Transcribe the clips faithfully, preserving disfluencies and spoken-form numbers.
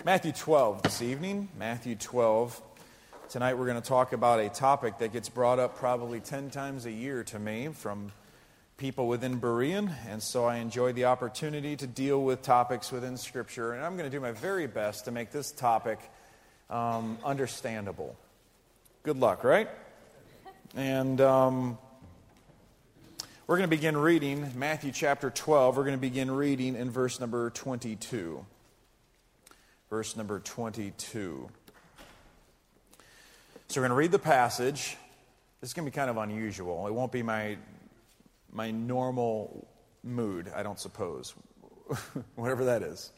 Matthew twelve this evening. Matthew twelve. Tonight we're going to talk about a topic that gets brought up probably ten times a year to me from people within Berean, and so I enjoy the opportunity to deal with topics within Scripture, and I'm going to do my very best to make this topic um, understandable. Good luck, right? And um, we're going to begin reading Matthew chapter twelve. We're going to begin reading in verse number twenty-two. Verse number twenty-two. So we're going to read the passage. This is going to be kind of unusual. It won't be my my normal mood, I don't suppose. Whatever that is.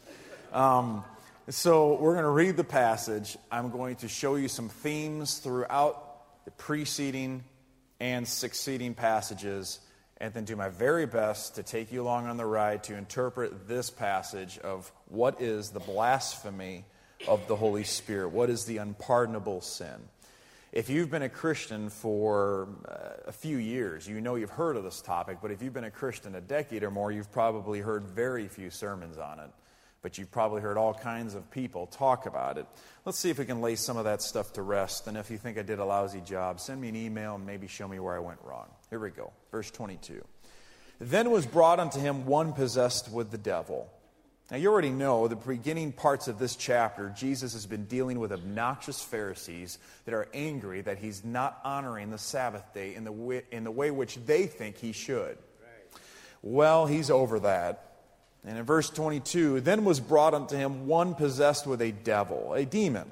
Um, so we're going to read the passage. I'm going to show you some themes throughout the preceding and succeeding passages, and then do my very best to take you along on the ride to interpret this passage of what is the blasphemy of the Holy Spirit, what is the unpardonable sin. If you've been a Christian for uh, a few years, you know you've heard of this topic, but if you've been a Christian a decade or more, you've probably heard very few sermons on it. But you've probably heard all kinds of people talk about it. Let's see if we can lay some of that stuff to rest. And if you think I did a lousy job, send me an email and maybe show me where I went wrong. Here we go. Verse twenty-two. Then was brought unto him one possessed with the devil. Now you already know the beginning parts of this chapter, Jesus has been dealing with obnoxious Pharisees that are angry that he's not honoring the Sabbath day in the way, in the way which they think he should. Right. Well, he's over that. And in verse twenty-two, then was brought unto him one possessed with a devil, a demon,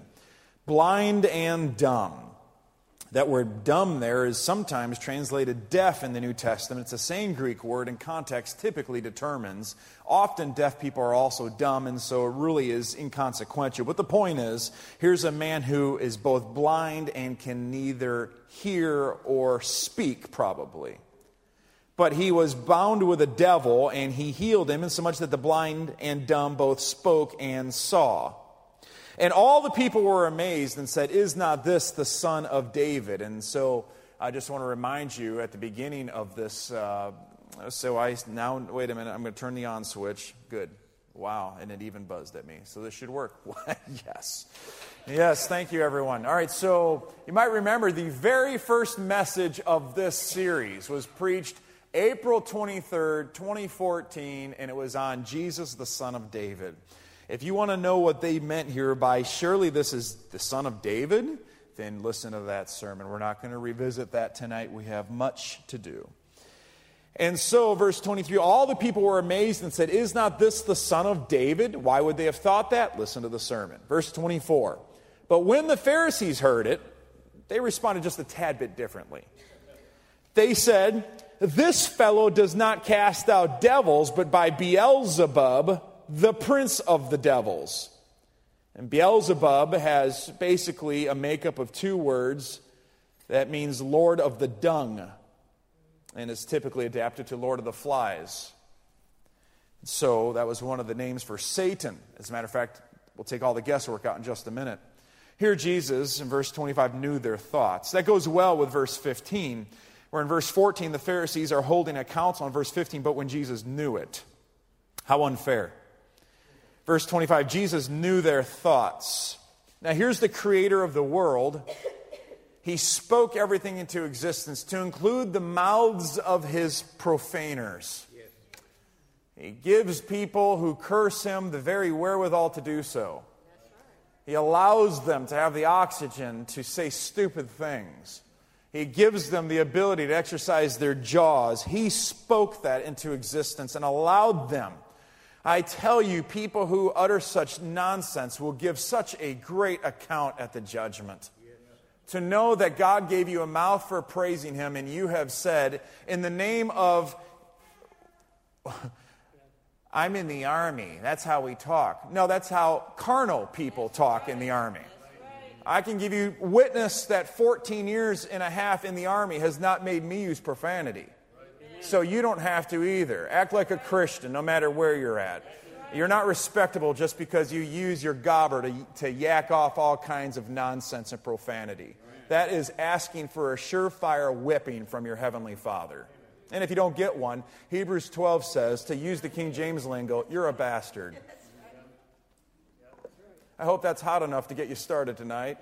blind and dumb. That word dumb there is sometimes translated deaf in the New Testament. It's the same Greek word, and context typically determines. Often deaf people are also dumb, and so it really is inconsequential. But the point is, here's a man who is both blind and can neither hear or speak, probably. But he was bound with a devil, and he healed him, insomuch that the blind and dumb both spoke and saw. And all the people were amazed and said, "Is not this the son of David?" And so I just want to remind you at the beginning of this, uh, so I now, wait a minute, I'm going to turn the on switch. Good. Wow, and it even buzzed at me. So this should work. Yes. Yes, thank you, everyone. All right, so you might remember the very first message of this series was preached April twenty-third, twenty fourteen, and it was on Jesus, the son of David. If you want to know what they meant here by surely this is the son of David, then listen to that sermon. We're not going to revisit that tonight. We have much to do. And so, verse twenty-three, all the people were amazed and said, "Is not this the son of David?" Why would they have thought that? Listen to the sermon. Verse twenty-four, but when the Pharisees heard it, they responded just a tad bit differently. They said, "This fellow does not cast out devils, but by Beelzebub, the prince of the devils." And Beelzebub has basically a makeup of two words that means Lord of the dung, and is typically adapted to Lord of the flies. So that was one of the names for Satan. As a matter of fact, we'll take all the guesswork out in just a minute. Here Jesus, in verse twenty-five, knew their thoughts. That goes well with verse fifteen, where in verse fourteen, the Pharisees are holding a council. In verse fifteen, but when Jesus knew it. How unfair. Verse twenty-five, Jesus knew their thoughts. Now here's the creator of the world. He spoke everything into existence to include the mouths of his profaners. He gives people who curse him the very wherewithal to do so. He allows them to have the oxygen to say stupid things. He gives them the ability to exercise their jaws. He spoke that into existence and allowed them. I tell you, people who utter such nonsense will give such a great account at the judgment. To know that God gave you a mouth for praising him, and you have said, in the name of, I'm in the army, that's how we talk. No, that's how carnal people talk in the army. I can give you witness that fourteen years and a half in the army has not made me use profanity. So you don't have to either. Act like a Christian no matter where you're at. You're not respectable just because you use your gobber to, to yak off all kinds of nonsense and profanity. That is asking for a surefire whipping from your Heavenly Father. And if you don't get one, Hebrews twelve says, to use the King James lingo, you're a bastard. I hope that's hot enough to get you started tonight.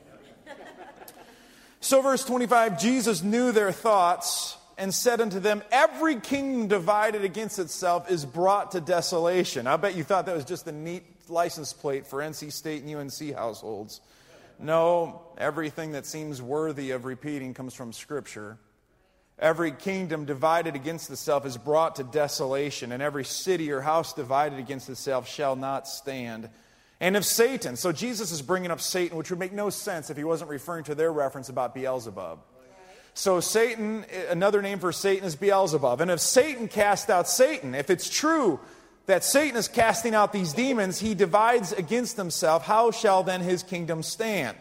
So verse twenty-five, Jesus knew their thoughts and said unto them, every kingdom divided against itself is brought to desolation. I bet you thought that was just a neat license plate for N C State and U N C households. No, everything that seems worthy of repeating comes from Scripture. Every kingdom divided against itself is brought to desolation, and every city or house divided against itself shall not stand. And of Satan, so Jesus is bringing up Satan, which would make no sense if he wasn't referring to their reference about Beelzebub. So Satan, another name for Satan is Beelzebub. And if Satan cast out Satan, if it's true that Satan is casting out these demons, he divides against himself, how shall then his kingdom stand?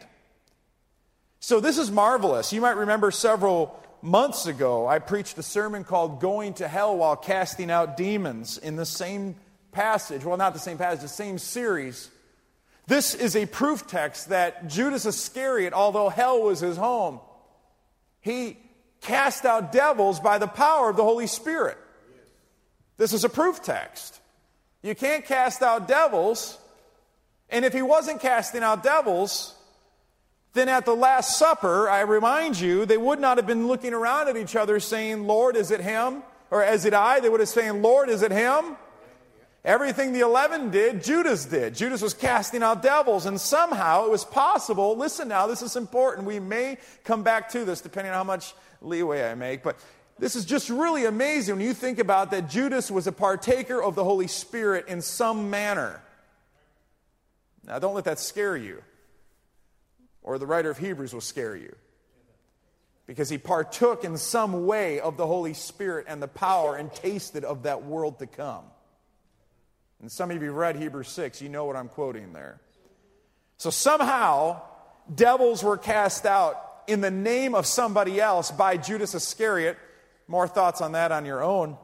So this is marvelous. You might remember several months ago, I preached a sermon called Going to Hell While Casting Out Demons in the same passage. Well, not the same passage, the same series. This is a proof text that Judas Iscariot, although hell was his home, he cast out devils by the power of the Holy Spirit. This is a proof text. You can't cast out devils, and if he wasn't casting out devils, then at the Last Supper, I remind you, they would not have been looking around at each other saying, Lord, is it him? Or is it I? They would have saying, Lord, is it him? Everything the eleven did, Judas did. Judas was casting out devils, and somehow it was possible. Listen now, this is important. We may come back to this depending on how much leeway I make, but this is just really amazing when you think about that Judas was a partaker of the Holy Spirit in some manner. Now, don't let that scare you, or the writer of Hebrews will scare you, because he partook in some way of the Holy Spirit and the power and tasted of that world to come. And some of you have read Hebrews six, you know what I'm quoting there. So somehow, devils were cast out in the name of somebody else by Judas Iscariot. More thoughts on that on your own.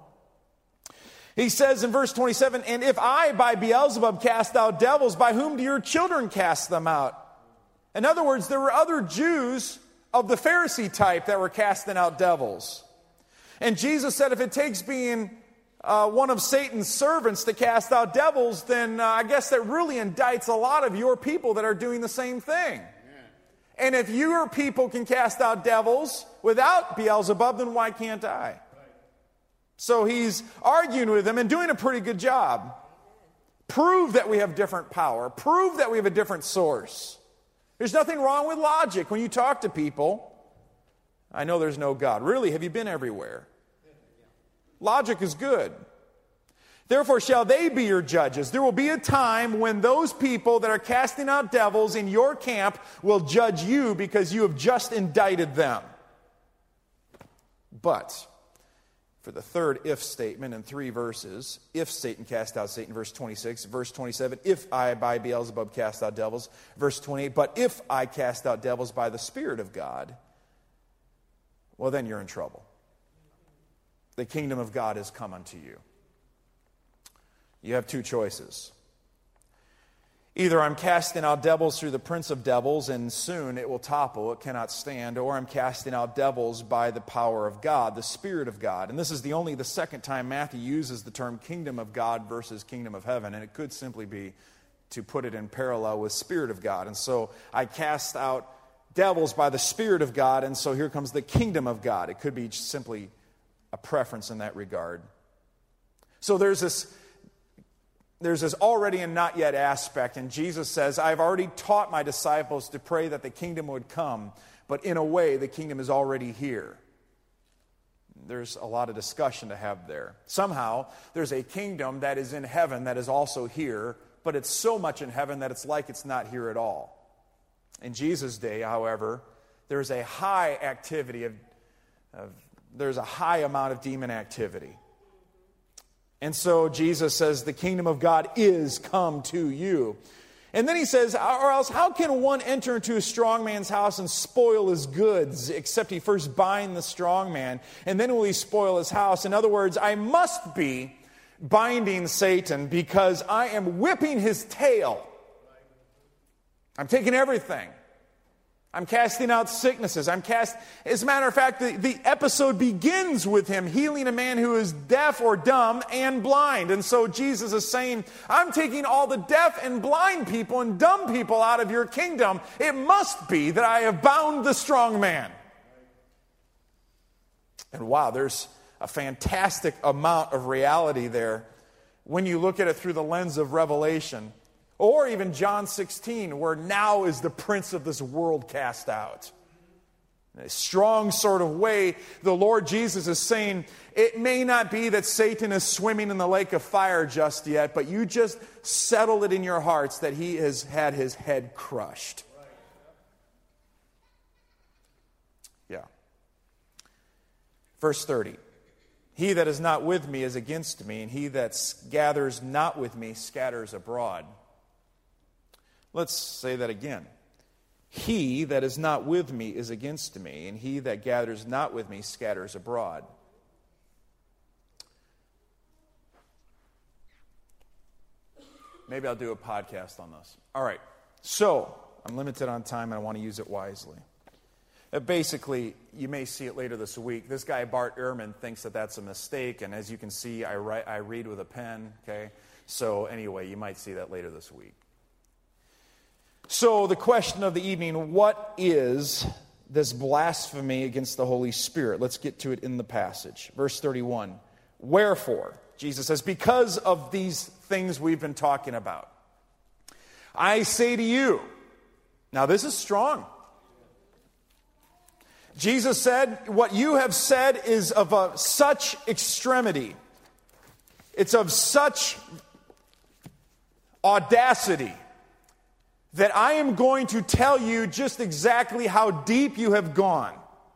He says in verse twenty-seven, and if I by Beelzebub cast out devils, by whom do your children cast them out? In other words, there were other Jews of the Pharisee type that were casting out devils. And Jesus said if it takes being uh, one of Satan's servants to cast out devils, then uh, I guess that really indicts a lot of your people that are doing the same thing. And if your people can cast out devils without Beelzebub, then why can't I? So he's arguing with them and doing a pretty good job. Prove that we have different power. Prove that we have a different source. There's nothing wrong with logic when you talk to people. I know there's no God. Really, have you been everywhere? Logic is good. Therefore shall they be your judges. There will be a time when those people that are casting out devils in your camp will judge you because you have just indicted them. But for the third if statement in three verses, if Satan cast out Satan, verse twenty-six, verse twenty-seven, if I by Beelzebub cast out devils, verse twenty-eight, but if I cast out devils by the Spirit of God, well then you're in trouble. The kingdom of God has come unto you. You have two choices. Either I'm casting out devils through the prince of devils, and soon it will topple, it cannot stand, or I'm casting out devils by the power of God, the Spirit of God. And this is the only the second time Matthew uses the term kingdom of God versus kingdom of heaven, and it could simply be to put it in parallel with Spirit of God. And so I cast out devils by the Spirit of God, and so here comes the kingdom of God. It could be simply a preference in that regard. So there's this There's this already and not yet aspect, and Jesus says, I've already taught my disciples to pray that the kingdom would come, but in a way, the kingdom is already here. There's a lot of discussion to have there. Somehow, there's a kingdom that is in heaven that is also here, but it's so much in heaven that it's like it's not here at all. In Jesus' day, however, there's a high activity of, of there's a high amount of demon activity. And so Jesus says, the kingdom of God is come to you. And then he says, or else how can one enter into a strong man's house and spoil his goods, except he first bind the strong man, and then will he spoil his house? In other words, I must be binding Satan because I am whipping his tail. I'm taking everything. I'm casting out sicknesses. I'm cast. As a matter of fact, the, the episode begins with him healing a man who is deaf or dumb and blind. And so Jesus is saying, I'm taking all the deaf and blind people and dumb people out of your kingdom. It must be that I have bound the strong man. And wow, there's a fantastic amount of reality there when you look at it through the lens of Revelation. Or even John sixteen, where now is the prince of this world cast out. In a strong sort of way, the Lord Jesus is saying, it may not be that Satan is swimming in the lake of fire just yet, but you just settle it in your hearts that he has had his head crushed. Yeah. Verse thirty. He that is not with me is against me, and he that gathers not with me scatters abroad. Let's say that again. He that is not with me is against me, and he that gathers not with me scatters abroad. Maybe I'll do a podcast on this. All right. So, I'm limited on time, and I want to use it wisely. Uh, basically, you may see it later this week. This guy, Bart Ehrman, thinks that that's a mistake, and as you can see, I write, I read with a pen, okay? So, anyway, you might see that later this week. So the question of the evening, what is this blasphemy against the Holy Spirit? Let's get to it in the passage. Verse thirty-one, wherefore, Jesus says, because of these things we've been talking about, I say to you, now this is strong. Jesus said, what you have said is of a, such extremity. It's of such audacity that I am going to tell you just exactly how deep you have gone.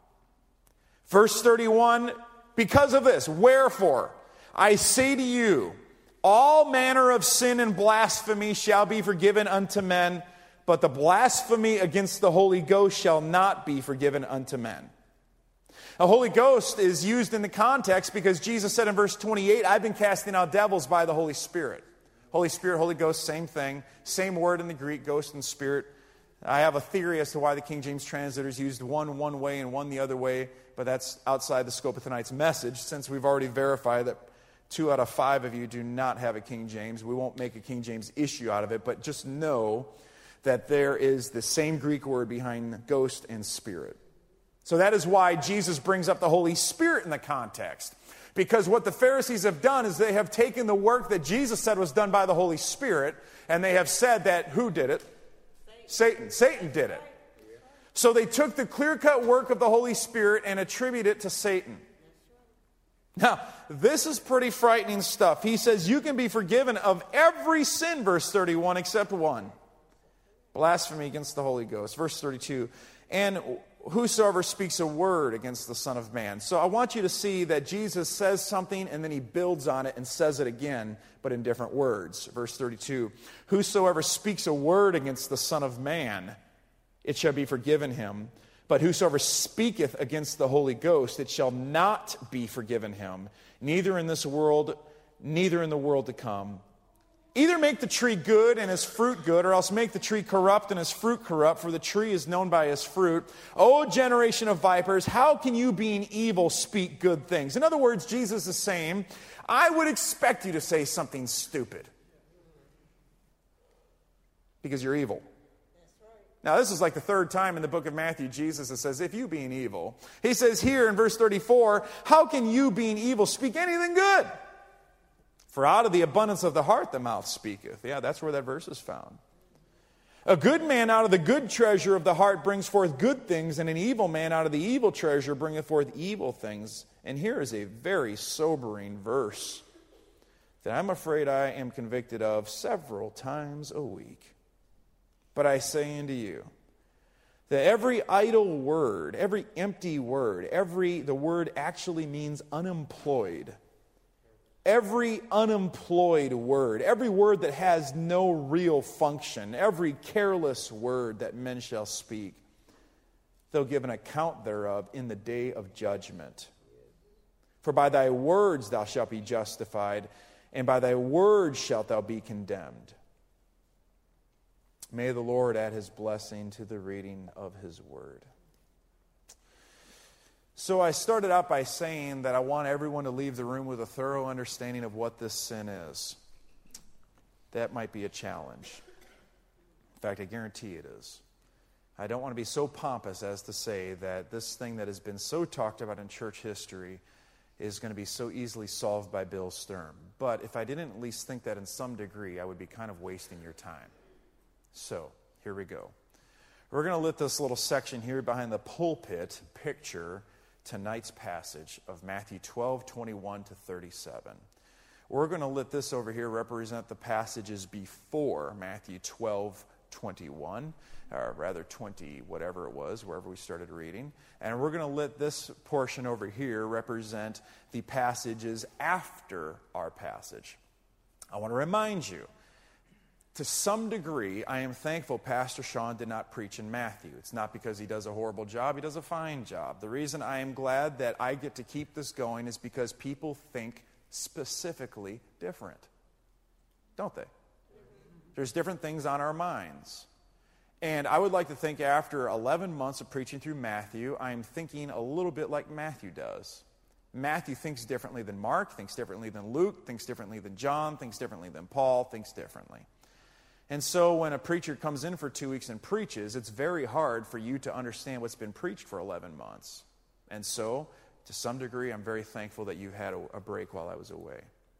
Verse thirty-one, because of this, wherefore, I say to you, all manner of sin and blasphemy shall be forgiven unto men, but the blasphemy against the Holy Ghost shall not be forgiven unto men. The Holy Ghost is used in the context because Jesus said in verse twenty-eight, I've been casting out devils by the Holy Spirit. Holy Spirit, Holy Ghost, same thing. Same word in the Greek, ghost and spirit. I have a theory as to why the King James translators used one one way and one the other way, but that's outside the scope of tonight's message, since we've already verified that two out of five of you do not have a King James. We won't make a King James issue out of it, but just know that there is the same Greek word behind ghost and spirit. So that is why Jesus brings up the Holy Spirit in the context. Because what the Pharisees have done is they have taken the work that Jesus said was done by the Holy Spirit, and they have said that, who did it? Satan. Satan, Satan did it. So they took the clear-cut work of the Holy Spirit and attributed it to Satan. Now, this is pretty frightening stuff. He says you can be forgiven of every sin, verse thirty-one, except one. Blasphemy against the Holy Ghost. Verse thirty-two, and whosoever speaks a word against the Son of Man. So I want you to see that Jesus says something and then he builds on it and says it again, but in different words. Verse thirty-two, whosoever speaks a word against the Son of Man, it shall be forgiven him. But whosoever speaketh against the Holy Ghost, it shall not be forgiven him, neither in this world, neither in the world to come. Either make the tree good and his fruit good, or else make the tree corrupt and his fruit corrupt, for the tree is known by his fruit. O generation of vipers, how can you, being evil, speak good things? In other words, Jesus is saying, I would expect you to say something stupid, because you're evil. Now, this is like the third time in the book of Matthew, Jesus says, if you being evil. He says here in verse thirty-four, how can you, being evil, speak anything good? For out of the abundance of the heart the mouth speaketh. Yeah, that's where that verse is found. A good man out of the good treasure of the heart brings forth good things, and an evil man out of the evil treasure bringeth forth evil things. And here is a very sobering verse that I'm afraid I am convicted of several times a week. But I say unto you, that every idle word, every empty word, every, the word actually means unemployed. Every unemployed word, every word that has no real function, every careless word that men shall speak, they'll give an account thereof in the day of judgment. For by thy words thou shalt be justified, and by thy words shalt thou be condemned. May the Lord add his blessing to the reading of his word. So I started out by saying that I want everyone to leave the room with a thorough understanding of what this sin is. That might be a challenge. In fact, I guarantee it is. I don't want to be so pompous as to say that this thing that has been so talked about in church history is going to be so easily solved by Bill Sturm. But if I didn't at least think that in some degree, I would be kind of wasting your time. So, here we go. We're going to let this little section here behind the pulpit picture tonight's passage of Matthew twelve, twenty-one to thirty-seven. We're going to let this over here represent the passages before Matthew twelve, twenty-one, or rather twenty, whatever it was, wherever we started reading. And we're going to let this portion over here represent the passages after our passage. I want to remind you, to some degree, I am thankful Pastor Sean did not preach in Matthew. It's not because he does a horrible job. He does a fine job. The reason I am glad that I get to keep this going is because people think specifically different. Don't they? There's different things on our minds. And I would like to think after eleven months of preaching through Matthew, I'm thinking a little bit like Matthew does. Matthew thinks differently than Mark, thinks differently than Luke, thinks differently than John, thinks differently than Paul, thinks differently. And so when a preacher comes in for two weeks and preaches, it's very hard for you to understand what's been preached for eleven months. And so, to some degree, I'm very thankful that you had a, a break while I was away.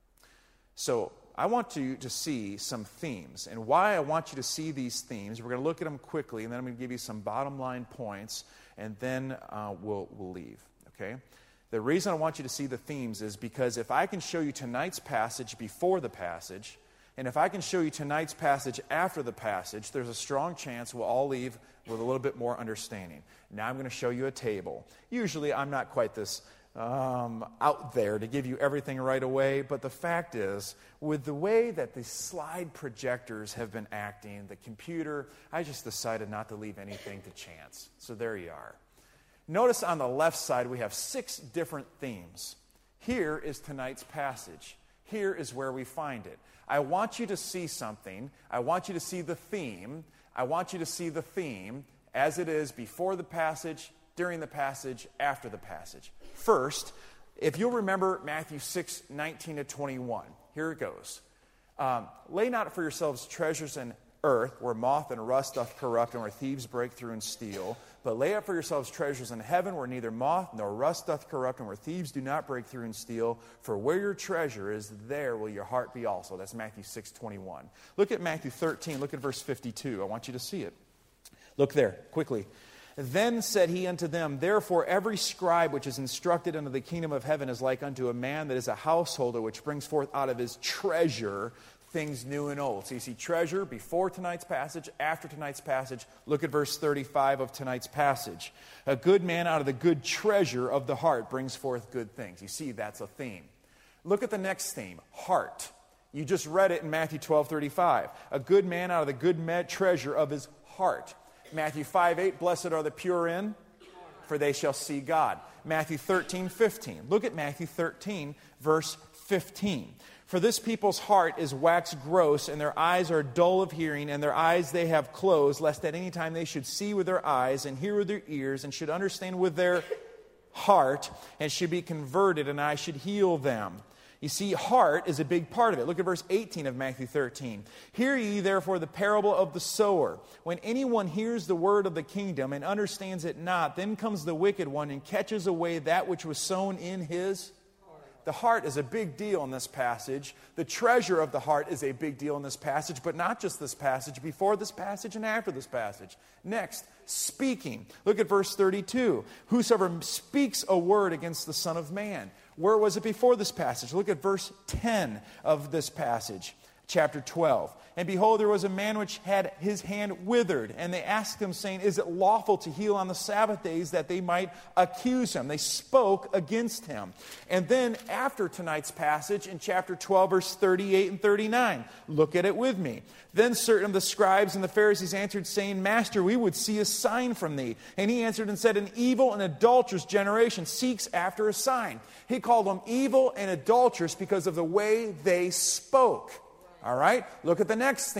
So, I want you to see some themes. And why I want you to see these themes, we're going to look at them quickly, and then I'm going to give you some bottom line points, and then uh, we'll, we'll leave. Okay? The reason I want you to see the themes is because if I can show you tonight's passage before the passage, and if I can show you tonight's passage after the passage, there's a strong chance we'll all leave with a little bit more understanding. Now I'm going to show you a table. Usually I'm not quite this um, out there to give you everything right away, but the fact is, with the way that the slide projectors have been acting, the computer, I just decided not to leave anything to chance. So there you are. Notice on the left side we have six different themes. Here is tonight's passage. Here is where we find it. I want you to see something. I want you to see the theme. I want you to see the theme as it is before the passage, during the passage, after the passage. First, if you'll remember Matthew six, nineteen to twenty-one, here it goes. Um, Lay not for yourselves treasures in earth, where moth and rust doth corrupt, and where thieves break through and steal. But lay up for yourselves treasures in heaven, where neither moth nor rust doth corrupt, and where thieves do not break through and steal. For where your treasure is, there will your heart be also. That's Matthew six, twenty-one. Look at Matthew thirteen. Look at verse fifty-two. I want you to see it. Look there, quickly. Then said he unto them, therefore every scribe which is instructed unto the kingdom of heaven is like unto a man that is a householder, which brings forth out of his treasure things new and old. So you see treasure before tonight's passage, after tonight's passage. Look at verse thirty-five of tonight's passage. A good man out of the good treasure of the heart brings forth good things. You see, that's a theme. Look at the next theme, heart. You just read it in Matthew twelve thirty-five. A good man out of the good me- treasure of his heart. Matthew five eight, blessed are the pure in, for they shall see God. Matthew thirteen fifteen. Look at Matthew thirteen, verse fifteen. For this people's heart is waxed gross, and their eyes are dull of hearing, and their eyes they have closed, lest at any time they should see with their eyes, and hear with their ears, and should understand with their heart, and should be converted, and I should heal them. You see, heart is a big part of it. Look at verse eighteen of Matthew thirteen. Hear ye therefore the parable of the sower. When anyone hears the word of the kingdom and understands it not, then comes the wicked one and catches away that which was sown in his heart. The heart is a big deal in this passage. The treasure of the heart is a big deal in this passage, but not just this passage, before this passage and after this passage. Next, speaking. Look at verse thirty-two. Whosoever speaks a word against the Son of Man. Where was it before this passage? Look at verse ten of this passage, chapter twelve. And behold, there was a man which had his hand withered. And they asked him, saying, is it lawful to heal on the Sabbath days, that they might accuse him? They spoke against him. And then after tonight's passage, in chapter twelve, verse thirty-eight and thirty-nine, look at it with me. Then certain of the scribes and the Pharisees answered, saying, Master, we would see a sign from thee. And he answered and said, an evil and adulterous generation seeks after a sign. He called them evil and adulterous because of the way they spoke. All right? Look at the next theme.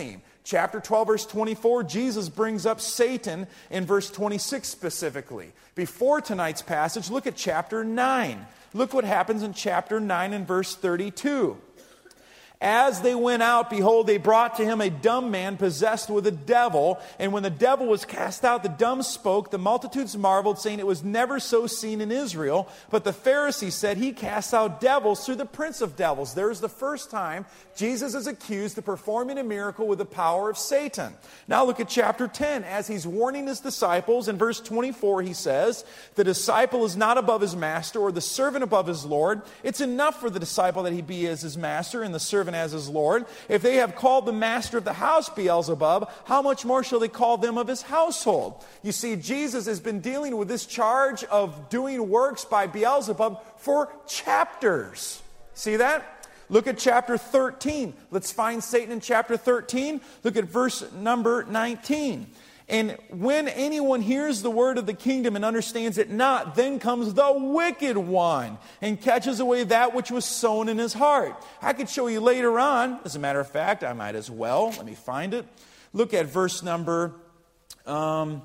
Chapter twelve, verse twenty-four, Jesus brings up Satan in verse twenty-six specifically. Before tonight's passage, look at chapter nine. Look what happens in chapter nine and verse thirty-two. As they went out, behold, they brought to him a dumb man possessed with a devil. And when the devil was cast out, the dumb spoke. The multitudes marveled, saying it was never so seen in Israel. But the Pharisees said, he casts out devils through the prince of devils. There's the first time Jesus is accused of performing a miracle with the power of Satan. Now look at chapter ten. As he's warning his disciples, in verse twenty-four he says, the disciple is not above his master, or the servant above his Lord. It's enough for the disciple that he be as his master, and the servant as his Lord. If they have called the master of the house Beelzebub, how much more shall they call them of his household? You see, Jesus has been dealing with this charge of doing works by Beelzebub for chapters. See that? Look at chapter thirteen. Let's find Satan in chapter thirteen. Look at verse number nineteen. And when anyone hears the word of the kingdom and understands it not, then comes the wicked one and catches away that which was sown in his heart. I could show you later on. As a matter of fact, I might as well. Let me find it. Look at verse number... Um,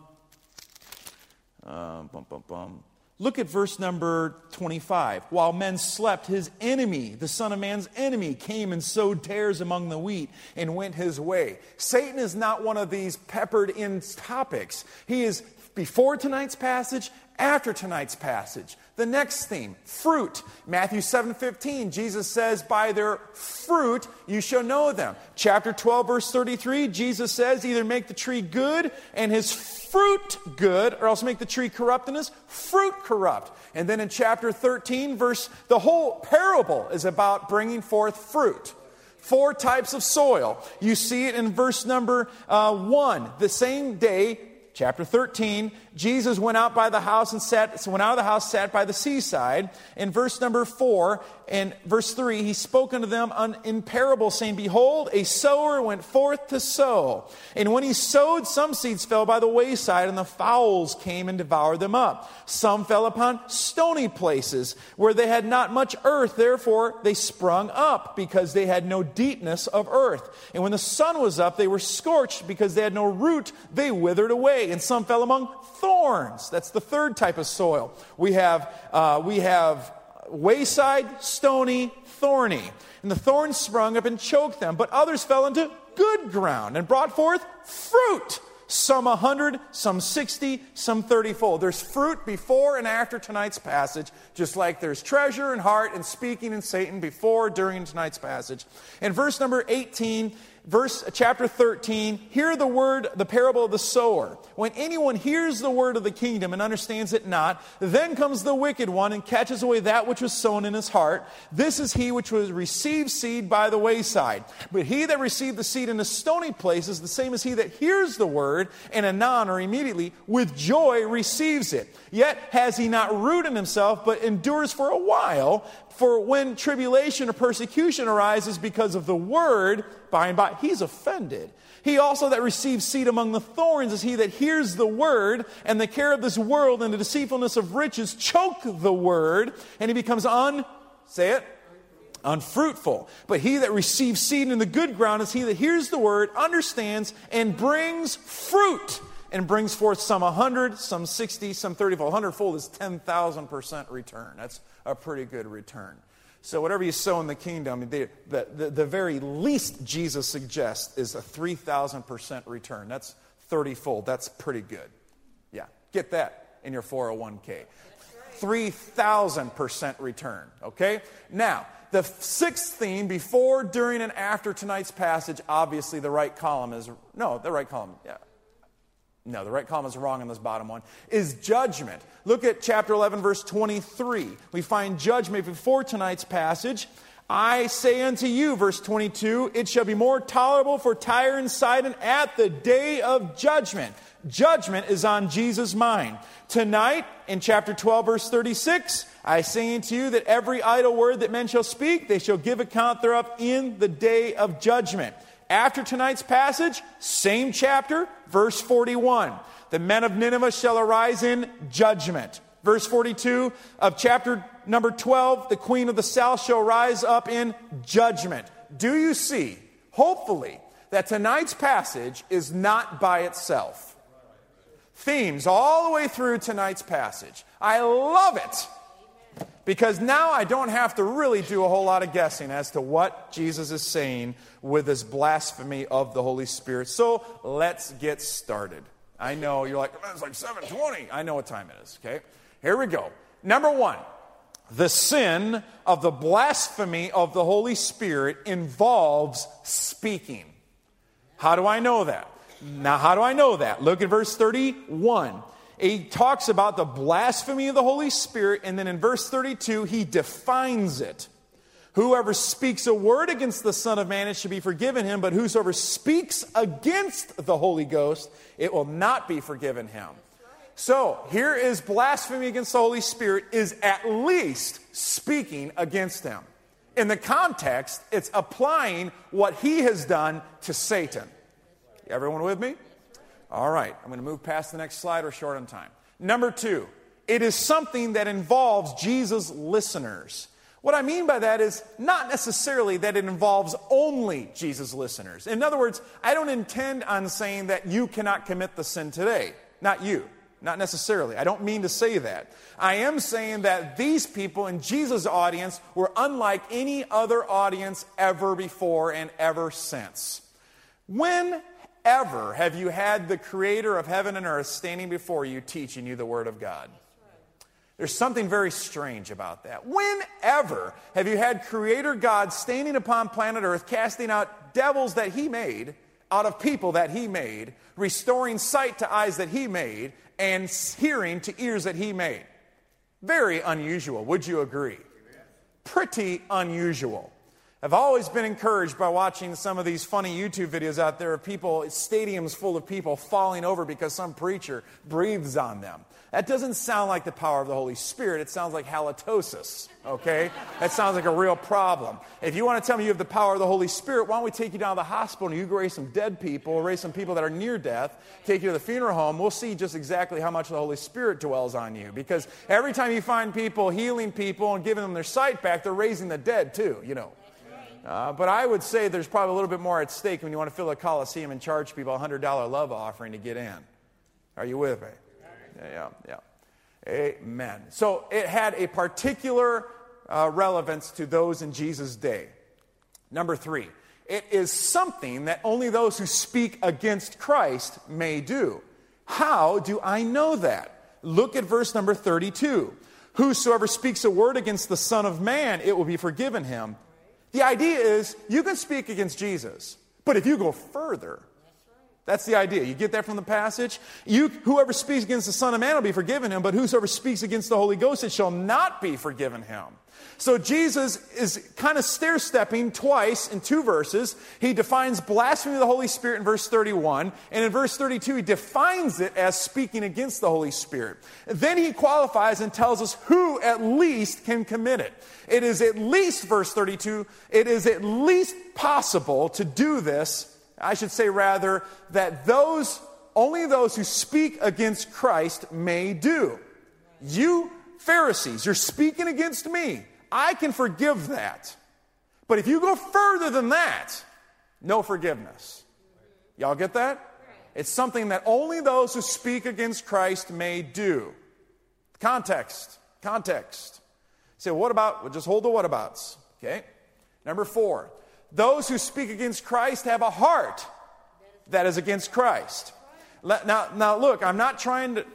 uh, bum, bum, bum. Look at verse number twenty-five. While men slept, his enemy, the Son of Man's enemy, came and sowed tares among the wheat and went his way. Satan is not one of these peppered in topics. He is before tonight's passage, after tonight's passage. The next theme, fruit. Matthew seven fifteen, Jesus says, by their fruit you shall know them. Chapter twelve, verse thirty-three, Jesus says, either make the tree good and his fruit good, or else make the tree corrupt and his fruit corrupt. And then in chapter thirteen, verse, the whole parable is about bringing forth fruit. Four types of soil. You see it in verse number uh, one. The same day, chapter thirteen, Jesus went out by the house and sat, went out of the house, sat by the seaside. In verse number four and verse three, he spoke unto them in parable, saying, behold, a sower went forth to sow. And when he sowed, some seeds fell by the wayside, and the fowls came and devoured them up. Some fell upon stony places, where they had not much earth, therefore they sprung up, because they had no deepness of earth. And when the sun was up, they were scorched, because they had no root, they withered away. And some fell among thorns. That's the third type of soil. We have uh, we have wayside, stony, thorny. And the thorns sprung up and choked them. But others fell into good ground and brought forth fruit. Some a hundred, some sixty, some thirty-fold. There's fruit before and after tonight's passage, just like there's treasure and heart and speaking in Satan before, during tonight's passage. In verse number eighteen, verse chapter thirteen, hear the word, the parable of the sower. When anyone hears the word of the kingdom and understands it not, then comes the wicked one and catches away that which was sown in his heart. This is he which was received seed by the wayside. But he that received the seed in the stony place is the same as he that hears the word, and anon, or immediately, with joy receives it. Yet has he not root in himself, but endures for a while. For when tribulation or persecution arises because of the word, by and by, he's offended. He also that receives seed among the thorns is he that hears the word, and the care of this world and the deceitfulness of riches choke the word, and he becomes un, say it, unfruitful. But he that receives seed in the good ground is he that hears the word, understands, and brings fruit, and brings forth some a hundred, some sixty, some thirty-fold. Hundredfold is ten thousand percent return. That's a pretty good return. So whatever you sow in the kingdom, the, the, the very least Jesus suggests is a three thousand percent return. That's thirty-fold. That's pretty good. Yeah, get that in your four oh one k. three thousand percent return, okay? Now, the sixth theme, before, during, and after tonight's passage, obviously the right column is, no, the right column, yeah. No, the right column is wrong on this bottom one, is judgment. Look at chapter eleven, verse twenty-three. We find judgment before tonight's passage. I say unto you, verse twenty-two, it shall be more tolerable for Tyre and Sidon at the day of judgment. Judgment is on Jesus' mind. Tonight, in chapter twelve, verse thirty-six, I say unto you that every idle word that men shall speak, they shall give account thereof in the day of judgment. After tonight's passage, same chapter, verse forty-one. The men of Nineveh shall arise in judgment. Verse forty-two of chapter number twelve, the queen of the south shall rise up in judgment. Do you see, hopefully, that tonight's passage is not by itself. Themes all the way through tonight's passage. I love it. Because now I don't have to really do a whole lot of guessing as to what Jesus is saying with this blasphemy of the Holy Spirit. So let's get started. I know you're like, it's like seven twenty. I know what time it is, okay? Here we go. Number one, the sin of the blasphemy of the Holy Spirit involves speaking. How do I know that? Now, how do I know that? Look at verse thirty-one. He talks about the blasphemy of the Holy Spirit, and then in verse thirty-two, he defines it. Whoever speaks a word against the Son of Man, it should be forgiven him, but whosoever speaks against the Holy Ghost, it will not be forgiven him. So, here is blasphemy against the Holy Spirit is at least speaking against him. In the context, it's applying what he has done to Satan. Everyone with me? All right, I'm going to move past the next slide. We're short on time. Number two, it is something that involves Jesus' listeners. What I mean by that is not necessarily that it involves only Jesus' listeners. In other words, I don't intend on saying that you cannot commit the sin today. Not you. Not necessarily. I don't mean to say that. I am saying that these people in Jesus' audience were unlike any other audience ever before and ever since. When Ever have you had the creator of heaven and earth standing before you teaching you the Word of God? There's something very strange about that. Whenever have you had creator God standing upon planet earth casting out devils that he made out of people that he made, restoring sight to eyes that he made, and hearing to ears that he made? Very unusual, would you agree? Pretty unusual. I've always been encouraged by watching some of these funny YouTube videos out there of people, stadiums full of people falling over because some preacher breathes on them. That doesn't sound like the power of the Holy Spirit. It sounds like halitosis, okay? That sounds like a real problem. If you want to tell me you have the power of the Holy Spirit, why don't we take you down to the hospital and you go raise some dead people, raise some people that are near death, take you to the funeral home. We'll see just exactly how much the Holy Spirit dwells on you. Because every time you find people healing people and giving them their sight back, they're raising the dead too, you know. Uh, but I would say there's probably a little bit more at stake when you want to fill a Coliseum and charge people a one hundred dollars love offering to get in. Are you with me? Yeah, yeah. Amen. So it had a particular uh, relevance to those in Jesus' day. Number three, it is something that only those who speak against Christ may do. How do I know that? Look at verse number thirty-two. Whosoever speaks a word against the Son of Man, it will be forgiven him. The idea is you can speak against Jesus, but if you go further, that's the idea. You get that from the passage? You, whoever speaks against the Son of Man will be forgiven him, but whosoever speaks against the Holy Ghost, it shall not be forgiven him. So Jesus is kind of stair-stepping twice in two verses. He defines blasphemy of the Holy Spirit in verse thirty-one, and in verse thirty-two he defines it as speaking against the Holy Spirit. Then he qualifies and tells us who at least can commit it. It is at least, verse thirty-two, it is at least possible to do this. I should say rather that those, only those who speak against Christ may do. You Pharisees, you're speaking against me. I can forgive that. But if you go further than that, no forgiveness. Y'all get that? It's something that only those who speak against Christ may do. Context. Context. Say, what about? Well, just hold the whatabouts. Okay? Number four. Those who speak against Christ have a heart that is against Christ. Now, now look, I'm not trying to...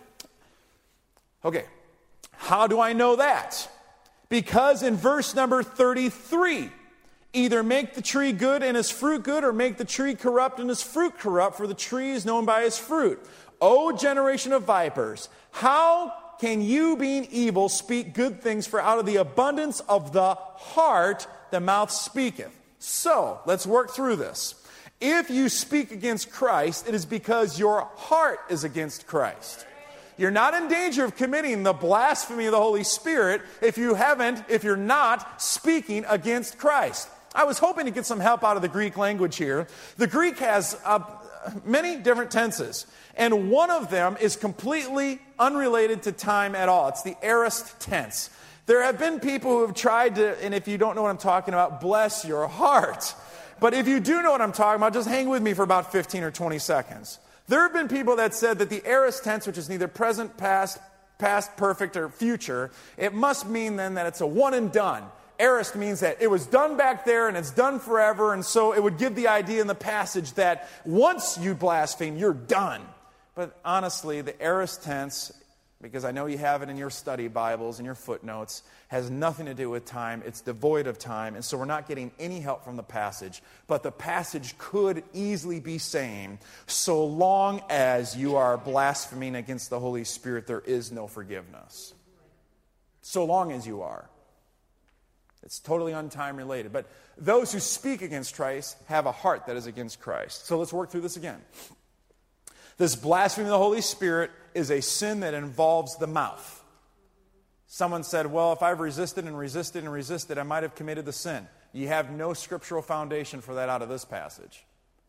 Okay. How do I know that? Because in verse number thirty-three, either make the tree good and his fruit good, or make the tree corrupt and his fruit corrupt, for the tree is known by his fruit. O generation of vipers, how can you, being evil, speak good things? For out of the abundance of the heart the mouth speaketh. So, let's work through this. If you speak against Christ, it is because your heart is against Christ. You're not in danger of committing the blasphemy of the Holy Spirit if you haven't, if you're not speaking against Christ. I was hoping to get some help out of the Greek language here. The Greek has uh, many different tenses, and one of them is completely unrelated to time at all. It's the aorist tense. There have been people who have tried to, and if you don't know what I'm talking about, bless your heart. But if you do know what I'm talking about, just hang with me for about fifteen or twenty seconds. There have been people that said that the aorist tense, which is neither present, past, past, perfect, or future, it must mean then that it's a one and done. Aorist means that it was done back there and it's done forever, and so it would give the idea in the passage that once you blaspheme, you're done. But honestly, the aorist tense, because I know you have it in your study Bibles and your footnotes, has nothing to do with time. It's devoid of time, and so we're not getting any help from the passage. But the passage could easily be saying, so long as you are blaspheming against the Holy Spirit, there is no forgiveness. So long as you are. It's totally untime related. But those who speak against Christ have a heart that is against Christ. So let's work through this again. This blasphemy of the Holy Spirit is a sin that involves the mouth. Someone said, well, if I've resisted and resisted and resisted, I might have committed the sin. You have no scriptural foundation for that out of this passage.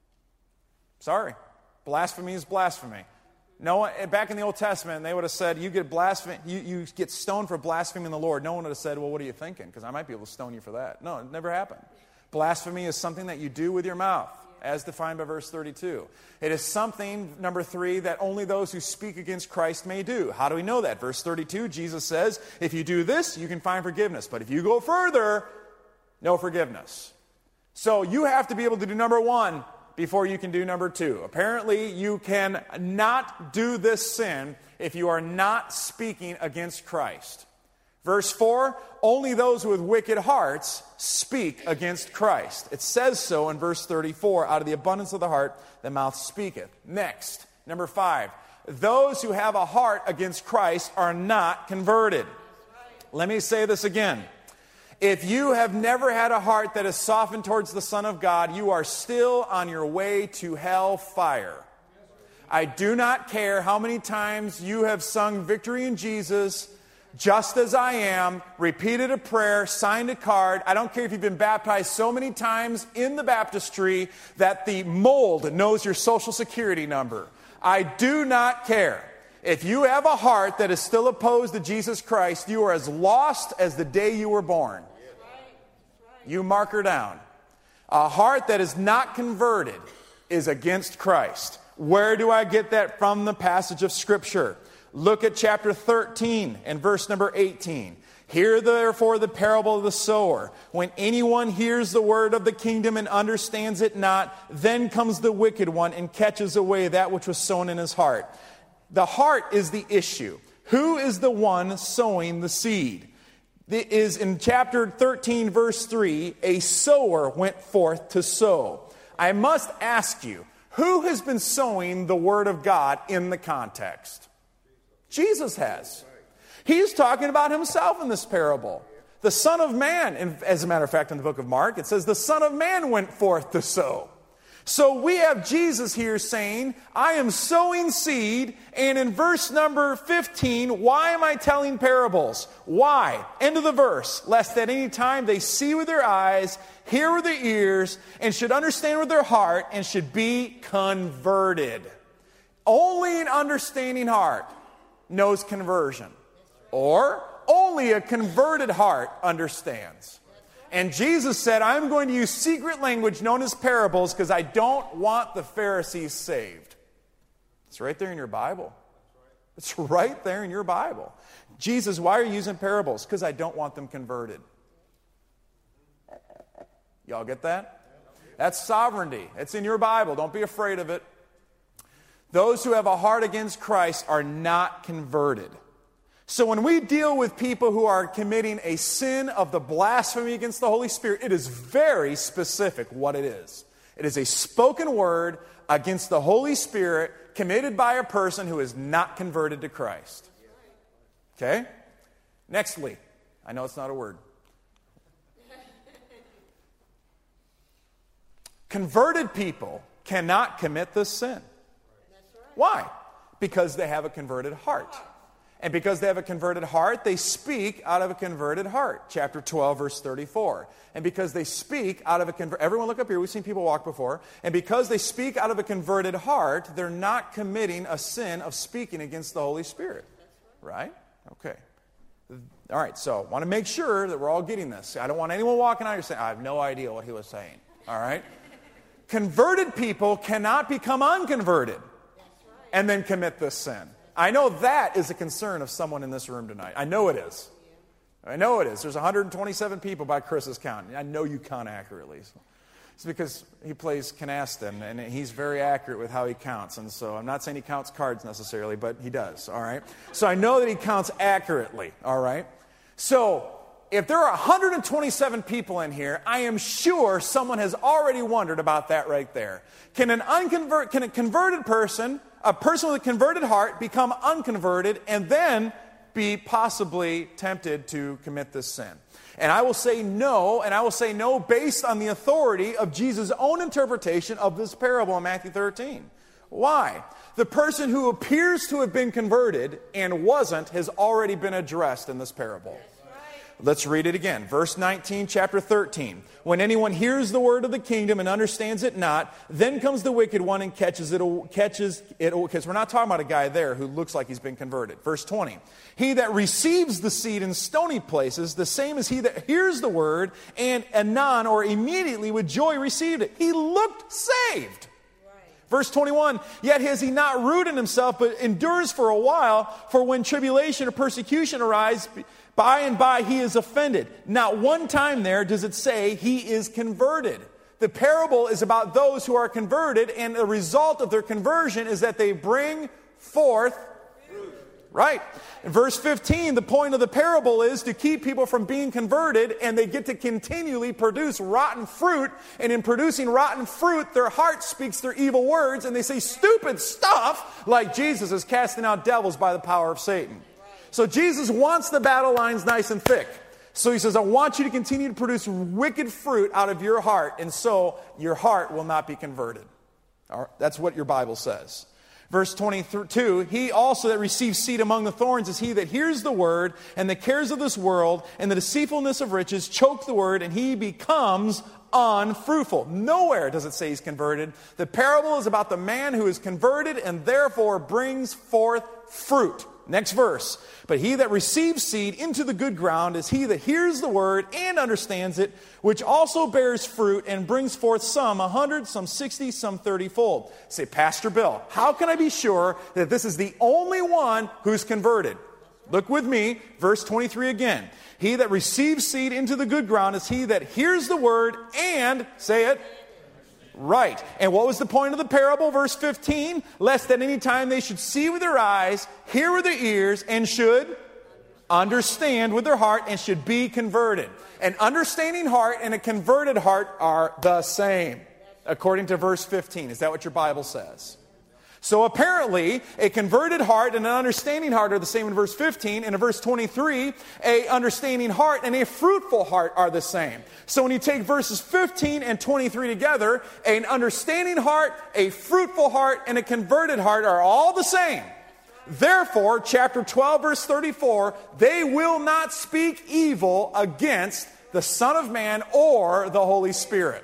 Sorry. Blasphemy is blasphemy. No one, back in the Old Testament, they would have said, you get blasphemy, you, you get stoned for blaspheming the Lord. No one would have said, well, what are you thinking? Because I might be able to stone you for that. No, it never happened. Blasphemy is something that you do with your mouth, as defined by verse thirty-two. It is something, number three, that only those who speak against Christ may do. How do we know that? Verse thirty-two, Jesus says, if you do this, you can find forgiveness. But if you go further, no forgiveness. So you have to be able to do number one before you can do number two. Apparently, you can not do this sin if you are not speaking against Christ. Verse four, only those with wicked hearts speak against Christ. It says so in verse thirty-four, out of the abundance of the heart, the mouth speaketh. Next, number five, those who have a heart against Christ are not converted. Let me say this again. If you have never had a heart that is softened towards the Son of God, you are still on your way to hell fire. I do not care how many times you have sung Victory in Jesus, Just As I Am, repeated a prayer, signed a card. I don't care if you've been baptized so many times in the baptistry that the mold knows your social security number. I do not care. If you have a heart that is still opposed to Jesus Christ, you are as lost as the day you were born. You mark her down. A heart that is not converted is against Christ. Where do I get that from? The passage of Scripture. Look at chapter thirteen and verse number eighteen. Hear therefore the parable of the sower. When anyone hears the word of the kingdom and understands it not, then comes the wicked one and catches away that which was sown in his heart. The heart is the issue. Who is the one sowing the seed? It is in chapter thirteen, verse three, a sower went forth to sow. I must ask you, who has been sowing the word of God in the context? Jesus has. He's talking about himself in this parable. The Son of Man, and as a matter of fact, in the book of Mark, it says the Son of Man went forth to sow. So we have Jesus here saying, I am sowing seed, and in verse number fifteen, why am I telling parables? Why? End of the verse. Lest at any time they see with their eyes, hear with their ears, and should understand with their heart, and should be converted. Only an understanding heart knows conversion. Or only a converted heart understands. And Jesus said, I'm going to use secret language known as parables because I don't want the Pharisees saved. It's right there in your Bible. It's right there in your Bible. Jesus, why are you using parables? Because I don't want them converted. Y'all get that? That's sovereignty. It's in your Bible. Don't be afraid of it. Those who have a heart against Christ are not converted. So when we deal with people who are committing a sin of the blasphemy against the Holy Spirit, it is very specific what it is. It is a spoken word against the Holy Spirit committed by a person who is not converted to Christ. Okay? Nextly, I know it's not a word. Converted people cannot commit this sin. Why? Because they have a converted heart. And because they have a converted heart, they speak out of a converted heart. Chapter twelve, verse thirty-four. And because they speak out of a converted... Everyone look up here. We've seen people walk before. And because they speak out of a converted heart, they're not committing a sin of speaking against the Holy Spirit. Right? Okay. All right, so I want to make sure that we're all getting this. I don't want anyone walking out here saying, I have no idea what he was saying. All right? Converted people cannot become unconverted and then commit this sin. I know that is a concern of someone in this room tonight. I know it is. I know it is. There's one hundred twenty-seven people by Chris's count. I know you count accurately. It's because he plays canasta, and he's very accurate with how he counts. And so I'm not saying he counts cards necessarily, but he does, all right? So I know that he counts accurately, all right? So if there are one hundred twenty-seven people in here, I am sure someone has already wondered about that right there. Can an unconvert, can a converted person, a person with a converted heart, become unconverted and then be possibly tempted to commit this sin? And I will say no, and I will say no based on the authority of Jesus' own interpretation of this parable in Matthew thirteen. Why? The person who appears to have been converted and wasn't has already been addressed in this parable. Let's read it again. Verse nineteen, chapter thirteen. When anyone hears the word of the kingdom and understands it not, then comes the wicked one and catches it, catches it, because we're not talking about a guy there who looks like he's been converted. Verse twenty. He that receives the seed in stony places, the same as he that hears the word and anon or immediately with joy received it. He looked saved. Verse twenty-one, yet has he not rooted in himself, but endures for a while, for when tribulation or persecution arise, by and by he is offended. Not one time there does it say he is converted. The parable is about those who are converted, and the result of their conversion is that they bring forth fruit. Right. In verse fifteen, the point of the parable is to keep people from being converted, and they get to continually produce rotten fruit. And in producing rotten fruit, their heart speaks their evil words, and they say stupid stuff like Jesus is casting out devils by the power of Satan. So Jesus wants the battle lines nice and thick. So he says, I want you to continue to produce wicked fruit out of your heart, and so your heart will not be converted. All right, that's what your Bible says. Verse twenty-two, he also that receives seed among the thorns is he that hears the word, and the cares of this world and the deceitfulness of riches choke the word, and he becomes unfruitful. Nowhere does it say he's converted. The parable is about the man who is converted and therefore brings forth fruit. Next verse. But he that receives seed into the good ground is he that hears the word and understands it, which also bears fruit and brings forth some a hundred, some sixty, some thirty-fold. Say, Pastor Bill, how can I be sure that this is the only one who's converted? Look with me, verse twenty-three again. He that receives seed into the good ground is he that hears the word and, say it, right. And what was the point of the parable? Verse fifteen, lest at any time they should see with their eyes, hear with their ears, and should understand with their heart, and should be converted. An understanding heart and a converted heart are the same, according to verse fifteen. Is that what your Bible says? So apparently, a converted heart and an understanding heart are the same in verse fifteen. And in verse twenty-three, a understanding heart and a fruitful heart are the same. So when you take verses fifteen and twenty-three together, an understanding heart, a fruitful heart, and a converted heart are all the same. Therefore, chapter twelve, verse thirty-four, they will not speak evil against the Son of Man or the Holy Spirit.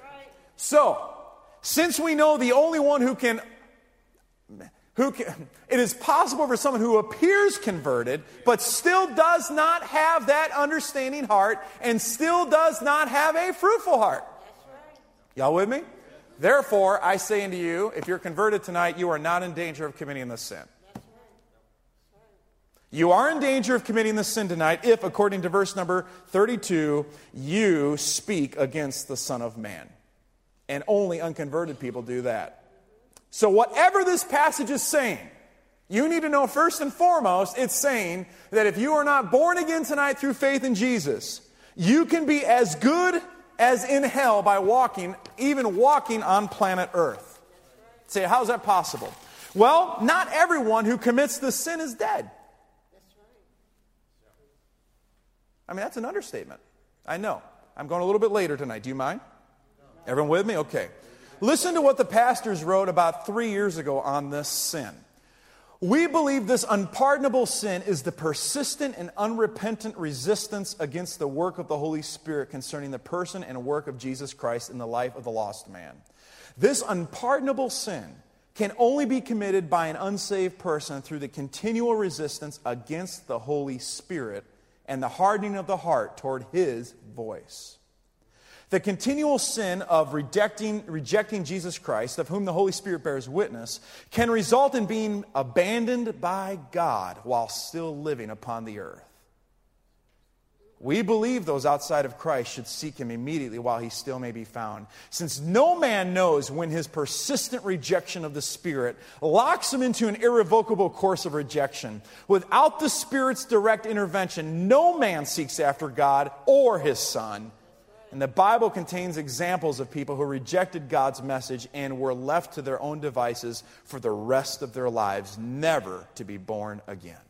So, since we know the only one who can Who can, it is possible for someone who appears converted, but still does not have that understanding heart and still does not have a fruitful heart. Y'all with me? Therefore, I say unto you, if you're converted tonight, you are not in danger of committing this sin. You are in danger of committing this sin tonight if, according to verse number thirty-two, you speak against the Son of Man. And only unconverted people do that. So whatever this passage is saying, you need to know first and foremost, it's saying that if you are not born again tonight through faith in Jesus, you can be as good as in hell by walking, even walking on planet Earth. Say, how is that possible? Well, not everyone who commits this sin is dead. I mean, that's an understatement. I know. I'm going a little bit later tonight. Do you mind? Everyone with me? Okay. Listen to what the pastors wrote about three years ago on this sin. We believe this unpardonable sin is the persistent and unrepentant resistance against the work of the Holy Spirit concerning the person and work of Jesus Christ in the life of the lost man. This unpardonable sin can only be committed by an unsaved person through the continual resistance against the Holy Spirit and the hardening of the heart toward His voice. The continual sin of rejecting, rejecting Jesus Christ, of whom the Holy Spirit bears witness, can result in being abandoned by God while still living upon the earth. We believe those outside of Christ should seek Him immediately while He still may be found, since no man knows when his persistent rejection of the Spirit locks him into an irrevocable course of rejection. Without the Spirit's direct intervention, no man seeks after God or His Son. And the Bible contains examples of people who rejected God's message and were left to their own devices for the rest of their lives, never to be born again.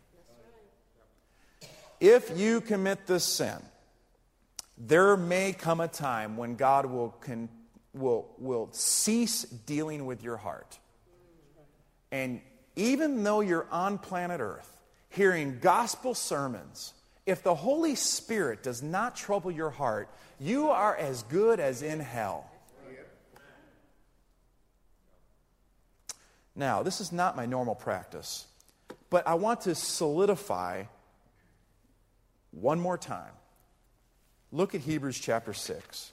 If you commit this sin, there may come a time when God will, con- will, will cease dealing with your heart. And even though you're on planet Earth, hearing gospel sermons, if the Holy Spirit does not trouble your heart, you are as good as in hell. Now, this is not my normal practice, but I want to solidify one more time. Look at Hebrews chapter six.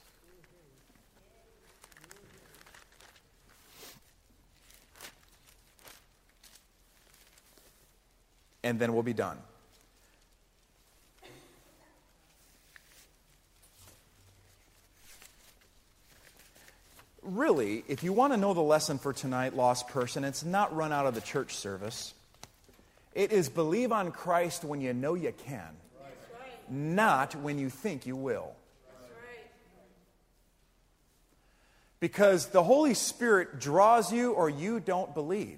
And then we'll be done. Really, if you want to know the lesson for tonight, lost person, it's not run out of the church service. It is believe on Christ when you know you can, right. Not when you think you will. Right. Because the Holy Spirit draws you or you don't believe.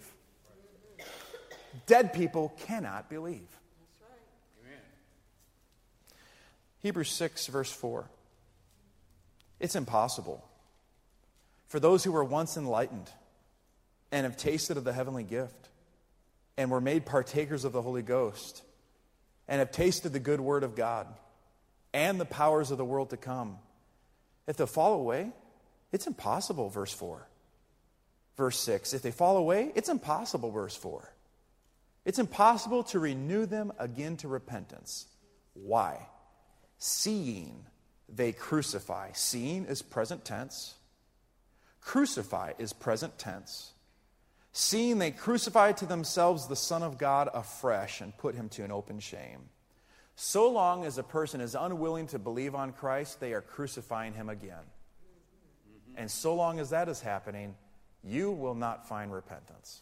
Dead people cannot believe. That's right. Amen. Hebrews six, verse four. It's impossible for those who were once enlightened and have tasted of the heavenly gift and were made partakers of the Holy Ghost and have tasted the good word of God and the powers of the world to come, if they fall away, it's impossible, verse four. Verse six, if they fall away, it's impossible, verse four. It's impossible to renew them again to repentance. Why? Seeing they crucify. Seeing is present tense. Crucify is present tense. Seeing they crucify to themselves the Son of God afresh and put Him to an open shame. So long as a person is unwilling to believe on Christ, they are crucifying Him again. Mm-hmm. And so long as that is happening, you will not find repentance.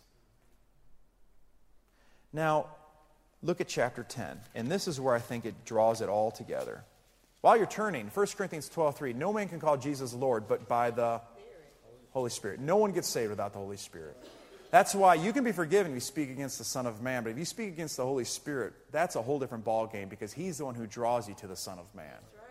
Now, look at chapter ten. And this is where I think it draws it all together. While you're turning, First Corinthians twelve three, no man can call Jesus Lord but by the Holy Spirit. No one gets saved without the Holy Spirit. That's why you can be forgiven if you speak against the Son of Man, but if you speak against the Holy Spirit, that's a whole different ballgame because He's the one who draws you to the Son of Man.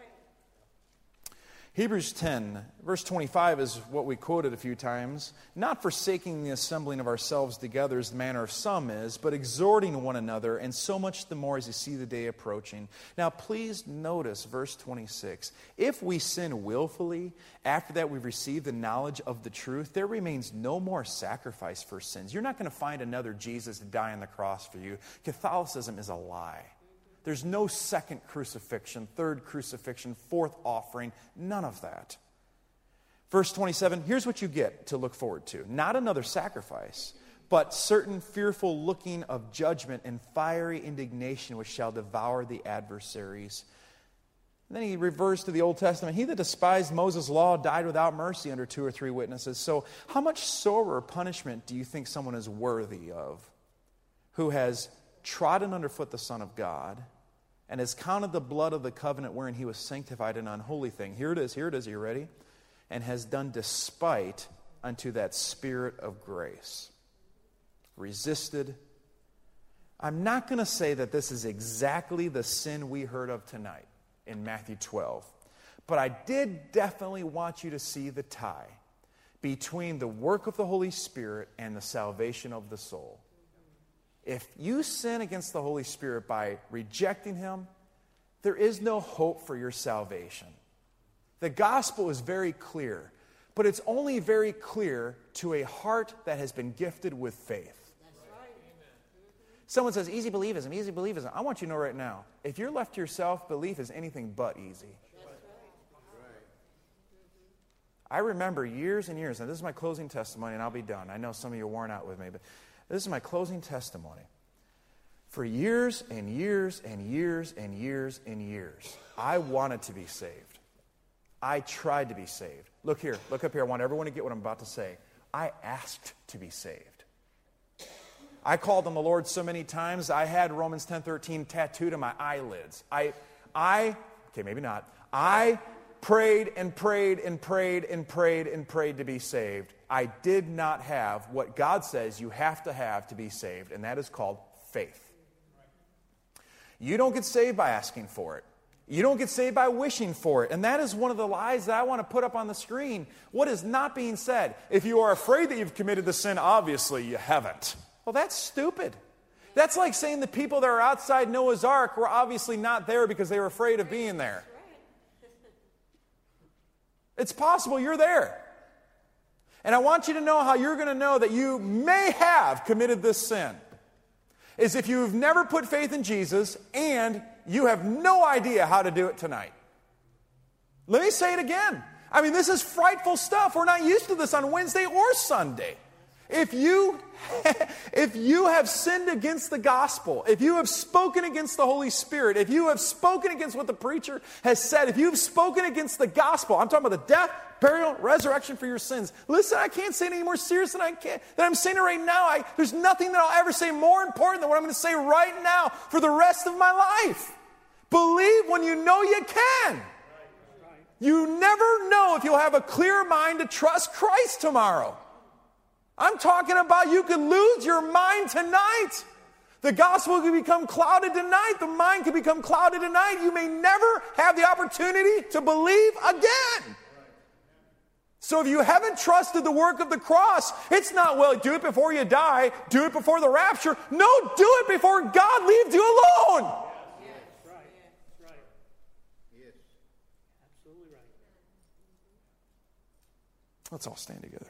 Hebrews ten, verse twenty-five is what we quoted a few times. Not forsaking the assembling of ourselves together as the manner of some is, but exhorting one another, and so much the more as you see the day approaching. Now please notice verse twenty-six. If we sin willfully, after that we've received the knowledge of the truth, there remains no more sacrifice for sins. You're not going to find another Jesus to die on the cross for you. Catholicism is a lie. There's no second crucifixion, third crucifixion, fourth offering, none of that. Verse twenty-seven, here's what you get to look forward to. Not another sacrifice, but certain fearful looking of judgment and fiery indignation which shall devour the adversaries. And then he refers to the Old Testament. He that despised Moses' law died without mercy under two or three witnesses. So how much sorer punishment do you think someone is worthy of who has trodden underfoot the Son of God and has counted the blood of the covenant wherein He was sanctified an unholy thing? Here it is, here it is, are you ready? And has done despite unto that Spirit of grace. Resisted. I'm not going to say that this is exactly the sin we heard of tonight in Matthew twelve. But I did definitely want you to see the tie between the work of the Holy Spirit and the salvation of the soul. If you sin against the Holy Spirit by rejecting Him, there is no hope for your salvation. The gospel is very clear, but it's only very clear to a heart that has been gifted with faith. That's right. Someone says, easy believism, easy believism. I want you to know right now, if you're left to yourself, belief is anything but easy. That's right. I remember years and years, and this is my closing testimony, and I'll be done. I know some of you are worn out with me, but this is my closing testimony. For years and years and years and years and years, I wanted to be saved. I tried to be saved. Look here, look up here. I want everyone to get what I'm about to say. I asked to be saved. I called on the Lord so many times, I had Romans ten thirteen tattooed on my eyelids. I, I, okay, maybe not. I prayed and prayed and prayed and prayed and prayed to be saved. I did not have what God says you have to have to be saved, and that is called faith. You don't get saved by asking for it. You don't get saved by wishing for it. And that is one of the lies that I want to put up on the screen. What is not being said? If you are afraid that you've committed the sin, obviously you haven't. Well, that's stupid. That's like saying the people that are outside Noah's Ark were obviously not there because they were afraid of being there. It's possible you're there. And I want you to know how you're going to know that you may have committed this sin. Is if you've never put faith in Jesus and you have no idea how to do it tonight. Let me say it again. I mean, this is frightful stuff. We're not used to this on Wednesday or Sunday. If you, if you have sinned against the gospel, if you have spoken against the Holy Spirit, if you have spoken against what the preacher has said, if you have spoken against the gospel, I'm talking about the death, burial, resurrection for your sins. Listen, I can't say it any more serious than I can, than I'm saying it right now. I, there's nothing that I'll ever say more important than what I'm going to say right now for the rest of my life. Believe when you know you can. You never know if you'll have a clear mind to trust Christ tomorrow. I'm talking about you could lose your mind tonight. The gospel could become clouded tonight. The mind could become clouded tonight. You may never have the opportunity to believe again. So if you haven't trusted the work of the cross, it's not, well, do it before you die, do it before the rapture. No, do it before God leaves you alone. Yes, that's right. That's right. Yes. Absolutely right. Let's all stand together.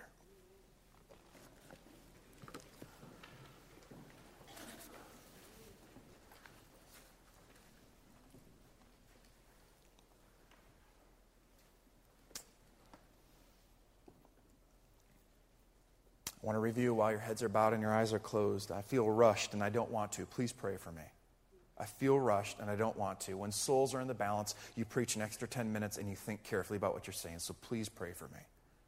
I want to review while your heads are bowed and your eyes are closed. I feel rushed and I don't want to. Please pray for me. I feel rushed and I don't want to. When souls are in the balance, you preach an extra ten minutes and you think carefully about what you're saying. So please pray for me.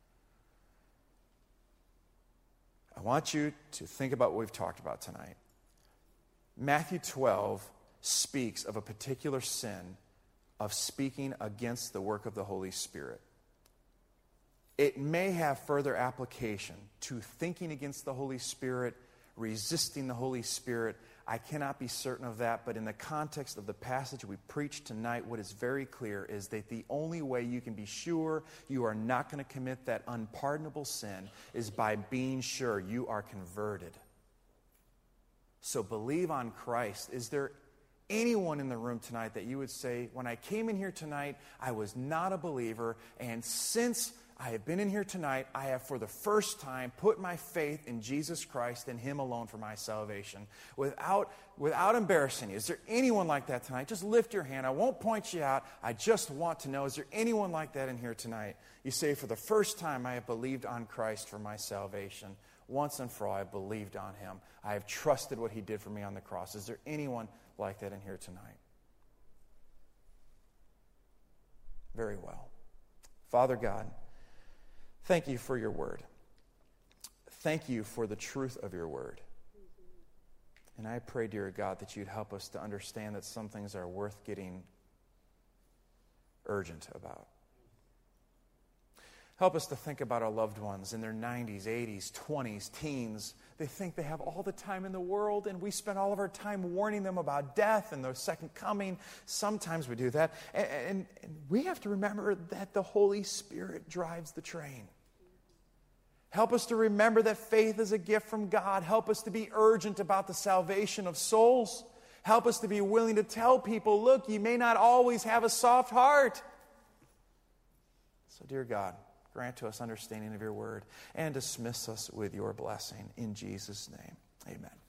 I want you to think about what we've talked about tonight. Matthew twelve speaks of a particular sin of speaking against the work of the Holy Spirit. It may have further application to thinking against the Holy Spirit, resisting the Holy Spirit. I cannot be certain of that, but in the context of the passage we preached tonight, what is very clear is that the only way you can be sure you are not going to commit that unpardonable sin is by being sure you are converted. So believe on Christ. Is there anyone in the room tonight that you would say, when I came in here tonight, I was not a believer, and since I have been in here tonight, I have for the first time put my faith in Jesus Christ and Him alone for my salvation. Without, without embarrassing you, is there anyone like that tonight? Just lift your hand. I won't point you out. I just want to know, is there anyone like that in here tonight? You say, for the first time I have believed on Christ for my salvation. Once and for all, I have believed on Him. I have trusted what He did for me on the cross. Is there anyone like that in here tonight? Very well. Father God, thank you for your word. Thank you for the truth of your word. And I pray, dear God, that you'd help us to understand that some things are worth getting urgent about. Help us to think about our loved ones in their nineties, eighties, twenties, teens. They think they have all the time in the world, and we spend all of our time warning them about death and the second coming. Sometimes we do that. And, and, and we have to remember that the Holy Spirit drives the train. Help us to remember that faith is a gift from God. Help us to be urgent about the salvation of souls. Help us to be willing to tell people, look, you may not always have a soft heart. So, dear God, grant to us understanding of your word and dismiss us with your blessing. In Jesus' name, amen.